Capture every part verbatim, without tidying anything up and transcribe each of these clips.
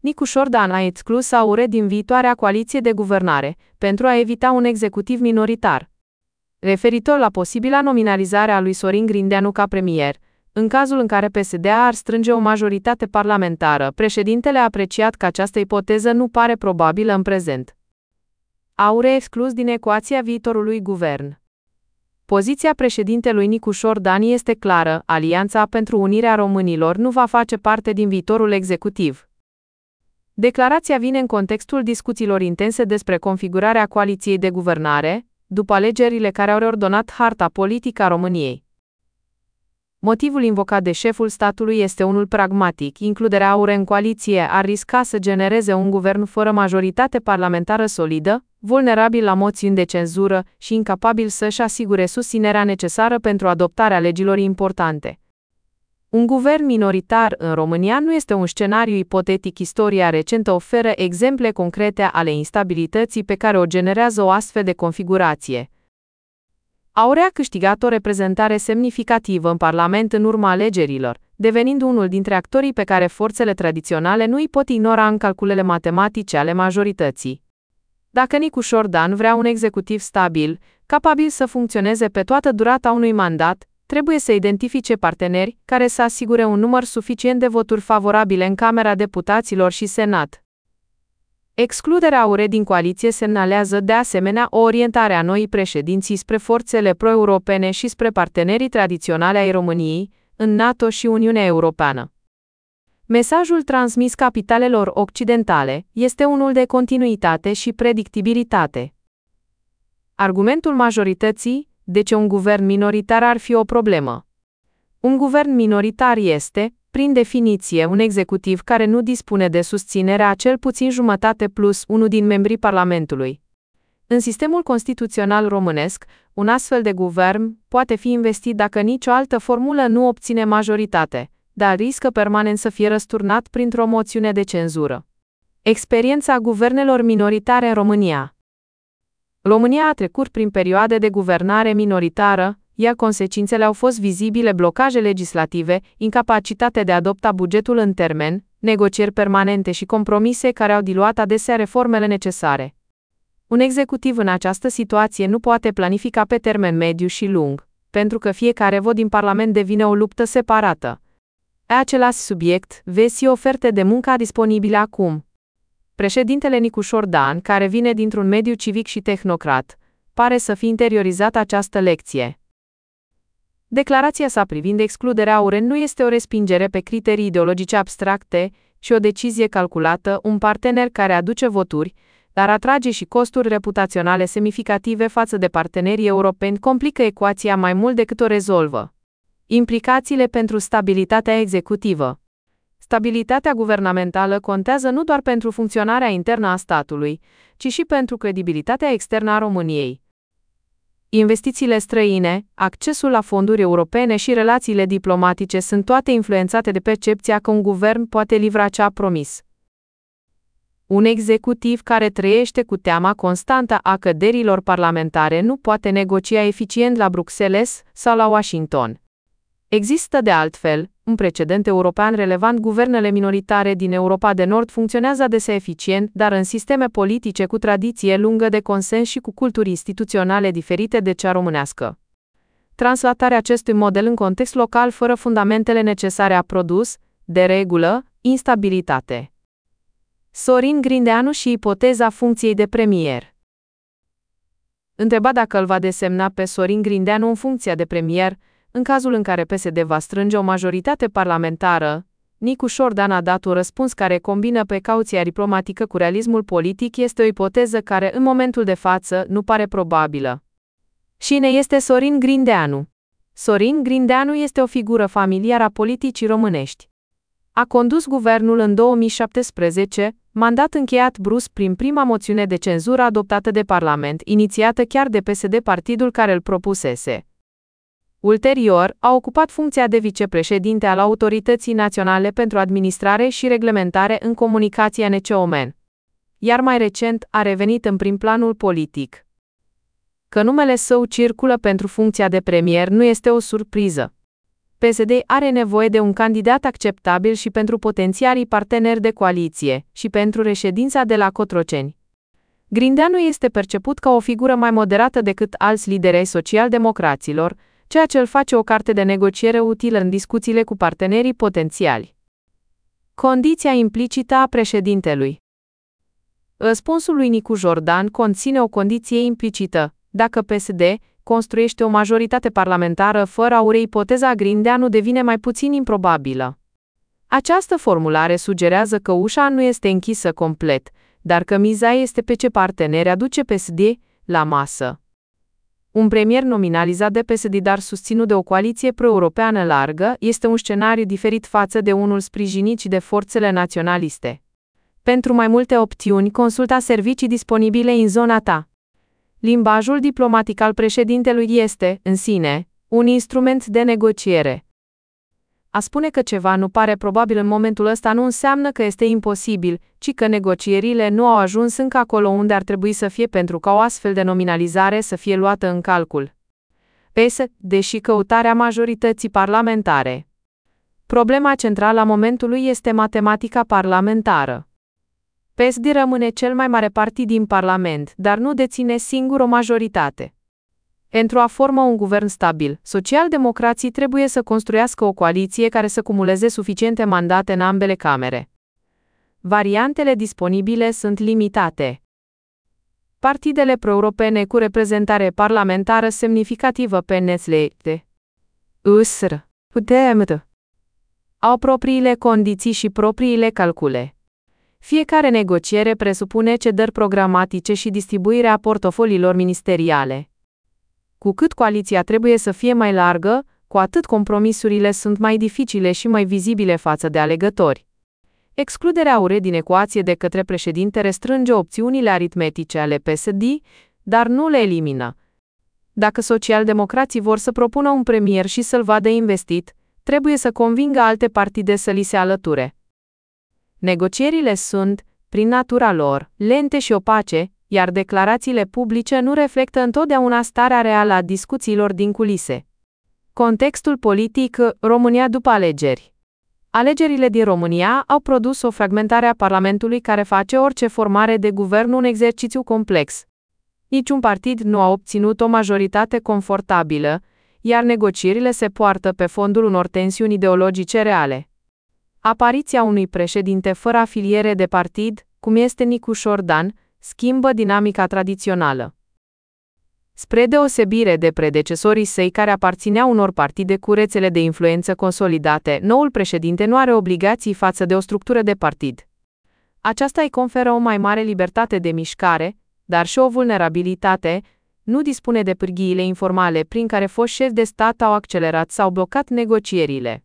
Nicu Șordan a exclus A U R E din viitoarea coaliție de guvernare, pentru a evita un executiv minoritar. Referitor la posibila nominalizare a lui Sorin Grindeanu ca premier, în cazul în care P S D ar strânge o majoritate parlamentară, președintele a apreciat că această ipoteză nu pare probabilă în prezent. A U R E exclus din ecuația viitorului guvern. Poziția președintelui Nicu Șordan este clară: Alianța pentru Unirea Românilor nu va face parte din viitorul executiv. Declarația vine în contextul discuțiilor intense despre configurarea coaliției de guvernare, după alegerile care au reordonat harta politică a României. Motivul invocat de șeful statului este unul pragmatic: includerea A U R E în coaliție ar risca să genereze un guvern fără majoritate parlamentară solidă, vulnerabil la moțiuni de cenzură și incapabil să-și asigure susținerea necesară pentru adoptarea legilor importante. Un guvern minoritar în România nu este un scenariu ipotetic. Istoria recentă oferă exemple concrete ale instabilității pe care o generează o astfel de configurație. A U R E a câștigat o reprezentare semnificativă în Parlament în urma alegerilor, devenind unul dintre actorii pe care forțele tradiționale nu îi pot ignora în calculele matematice ale majorității. Dacă Nicu Șordan vrea un executiv stabil, capabil să funcționeze pe toată durata unui mandat, trebuie să identifice parteneri care să asigure un număr suficient de voturi favorabile în Camera Deputaților și Senat. Excluderea A U R E din coaliție semnalează de asemenea o orientare a noii președinții spre forțele pro-europene și spre partenerii tradiționale ai României, în NATO și Uniunea Europeană. Mesajul transmis capitalelor occidentale este unul de continuitate și predictibilitate. Argumentul majorității: de ce un guvern minoritar ar fi o problemă? Un guvern minoritar este, prin definiție, un executiv care nu dispune de susținerea a cel puțin jumătate plus unul din membrii Parlamentului. În sistemul constituțional românesc, un astfel de guvern poate fi investit dacă nicio altă formulă nu obține majoritate, dar riscă permanent să fie răsturnat printr-o moțiune de cenzură. Experiența guvernelor minoritare în România. România a trecut prin perioade de guvernare minoritară, iar consecințele au fost vizibile: blocaje legislative, incapacitate de a adopta bugetul în termen, negocieri permanente și compromise care au diluat adesea reformele necesare. Un executiv în această situație nu poate planifica pe termen mediu și lung, pentru că fiecare vot din Parlament devine o luptă separată. Același subiect, vezi oferte de muncă disponibile acum. Președintele Nicu Șordan, care vine dintr-un mediu civic și tehnocrat, pare să fi interiorizat această lecție. Declarația sa privind excluderea A U R E nu este o respingere pe criterii ideologice abstracte, ci o decizie calculată: un partener care aduce voturi, dar atrage și costuri reputaționale semnificative față de partenerii europeni complică ecuația mai mult decât o rezolvă. Implicațiile pentru stabilitatea executivă. Stabilitatea guvernamentală contează nu doar pentru funcționarea internă a statului, ci și pentru credibilitatea externă a României. Investițiile străine, accesul la fonduri europene și relațiile diplomatice sunt toate influențate de percepția că un guvern poate livra ce a promis. Un executiv care trăiește cu teama constantă a căderilor parlamentare nu poate negocia eficient la Bruxelles sau la Washington. Există, de altfel, un precedent european relevant: guvernele minoritare din Europa de Nord funcționează adesea eficient, dar în sisteme politice cu tradiție lungă de consens și cu culturi instituționale diferite de cea românească. Translatarea acestui model în context local fără fundamentele necesare a produs, de regulă, instabilitate. Sorin Grindeanu și ipoteza funcției de premier. Întrebat dacă îl va desemna pe Sorin Grindeanu în funcția de premier, în cazul în care P S D va strânge o majoritate parlamentară, Nicu Șordan a dat un răspuns care combină precauția diplomatică cu realismul politic. Este o ipoteză care, în momentul de față, nu pare probabilă. Cine este Sorin Grindeanu? Sorin Grindeanu este o figură familiară a politicii românești. A condus guvernul în două mii șaptesprezece, mandat încheiat brusc prin prima moțiune de cenzură adoptată de Parlament, inițiată chiar de P S D, partidul care îl propusese. Ulterior, a ocupat funcția de vicepreședinte al Autorității Naționale pentru Administrare și Reglementare în Comunicația N C O M N. Iar mai recent, a revenit în prim planul politic. Că numele său circulă pentru funcția de premier nu este o surpriză. P S D are nevoie de un candidat acceptabil și pentru potențialii parteneri de coaliție, și pentru reședința de la Cotroceni. Grindeanu este perceput ca o figură mai moderată decât alți lideri ai social-democraților, ceea ce îl face o carte de negociere utilă în discuțiile cu partenerii potențiali. Condiția implicită a președintelui. Răspunsul lui Nicu Jordan conține o condiție implicită. Dacă P S D construiește o majoritate parlamentară fără aure, ipoteza Grindeanu devine mai puțin improbabilă. Această formulare sugerează că ușa nu este închisă complet, dar că miza este pe ce parteneri aduce P S D la masă. Un premier nominalizat de P S D, dar susținut de o coaliție pro-europeană largă, este un scenariu diferit față de unul sprijinit și de forțele naționaliste. Pentru mai multe opțiuni, consulta servicii disponibile în zona ta. Limbajul diplomatic al președintelui este, în sine, un instrument de negociere. A spune că ceva nu pare probabil în momentul ăsta nu înseamnă că este imposibil, ci că negocierile nu au ajuns încă acolo unde ar trebui să fie pentru ca o astfel de nominalizare să fie luată în calcul. P S D și căutarea majorității parlamentare. Problema centrală a momentului este matematica parlamentară. P S D rămâne cel mai mare partid din Parlament, dar nu deține singur o majoritate. Pentru a forma un guvern stabil, socialdemocrații trebuie să construiască o coaliție care să cumuleze suficiente mandate în ambele camere. Variantele disponibile sunt limitate. Partidele pro-europene cu reprezentare parlamentară semnificativă pe nețlete. U S R, P D M, au propriile condiții și propriile calcule. Fiecare negociere presupune cedări programatice și distribuirea portofoliilor ministeriale. Cu cât coaliția trebuie să fie mai largă, cu atât compromisurile sunt mai dificile și mai vizibile față de alegători. Excluderea aure din ecuație de către președinte restrânge opțiunile aritmetice ale P S D, dar nu le elimină. Dacă socialdemocrații vor să propună un premier și să-l vadă investit, trebuie să convingă alte partide să li se alăture. Negocierile sunt, prin natura lor, lente și opace, iar declarațiile publice nu reflectă întotdeauna starea reală a discuțiilor din culise. Contextul politic, România după alegeri. Alegerile din România au produs o fragmentare a Parlamentului care face orice formare de guvern un exercițiu complex. Niciun partid nu a obținut o majoritate confortabilă, iar negocierile se poartă pe fondul unor tensiuni ideologice reale. Apariția unui președinte fără afiliere de partid, cum este Nicu Jordan, schimbă dinamica tradițională. Spre deosebire de predecesorii săi care aparțineau unor partide cu rețele de influență consolidate, noul președinte nu are obligații față de o structură de partid. Aceasta îi conferă o mai mare libertate de mișcare, dar și o vulnerabilitate, nu dispune de pârghiile informale prin care foști șefi de stat au accelerat sau blocat negocierile.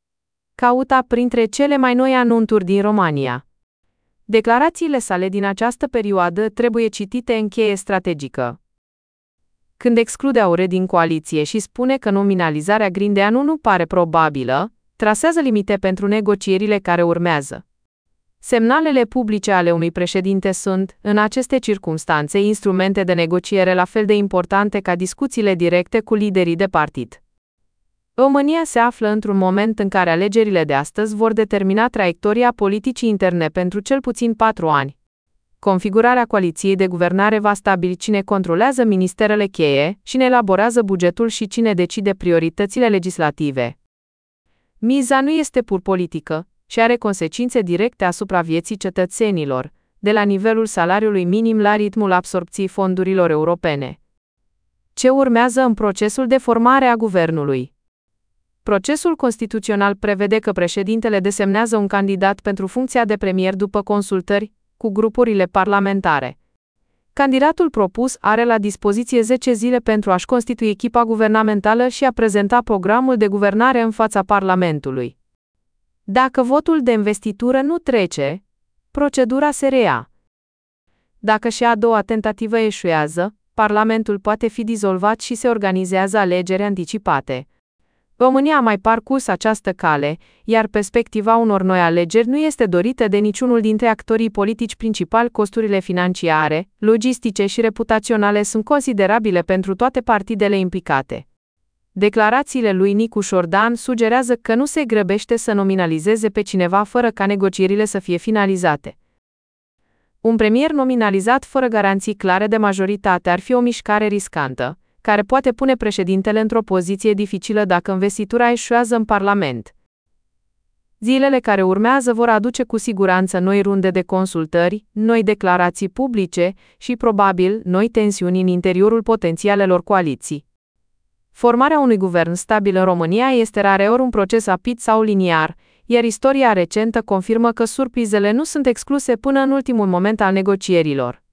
Cauta printre cele mai noi anunțuri din România. Declarațiile sale din această perioadă trebuie citite în cheie strategică. Când exclude aure din coaliție și spune că nominalizarea Grindeanu nu pare probabilă, trasează limite pentru negocierile care urmează. Semnalele publice ale unui președinte sunt, în aceste circumstanțe, instrumente de negociere la fel de importante ca discuțiile directe cu liderii de partid. România se află într-un moment în care alegerile de astăzi vor determina traiectoria politicii interne pentru cel puțin patru ani. Configurarea coaliției de guvernare va stabili cine controlează ministerele cheie, cine elaborează bugetul și cine decide prioritățile legislative. Miza nu este pur politică, ci are consecințe directe asupra vieții cetățenilor, de la nivelul salariului minim la ritmul absorbției fondurilor europene. Ce urmează în procesul de formare a guvernului? Procesul constituțional prevede că președintele desemnează un candidat pentru funcția de premier după consultări cu grupurile parlamentare. Candidatul propus are la dispoziție zece zile pentru a-și constitui echipa guvernamentală și a prezenta programul de guvernare în fața Parlamentului. Dacă votul de investitură nu trece, procedura se reia. Dacă și a doua tentativă eșuează, Parlamentul poate fi dizolvat și se organizează alegeri anticipate. România a mai parcurs această cale, iar perspectiva unor noi alegeri nu este dorită de niciunul dintre actorii politici principali. Costurile financiare, logistice și reputaționale sunt considerabile pentru toate partidele implicate. Declarațiile lui Nicu Șordan sugerează că nu se grăbește să nominalizeze pe cineva fără ca negocierile să fie finalizate. Un premier nominalizat fără garanții clare de majoritate ar fi o mișcare riscantă, care poate pune președintele într-o poziție dificilă dacă investitura eșuează în Parlament. Zilele care urmează vor aduce cu siguranță noi runde de consultări, noi declarații publice și, probabil, noi tensiuni în interiorul potențialelor coaliții. Formarea unui guvern stabil în România este rareori un proces rapid sau liniar, iar istoria recentă confirmă că surprizele nu sunt excluse până în ultimul moment al negocierilor.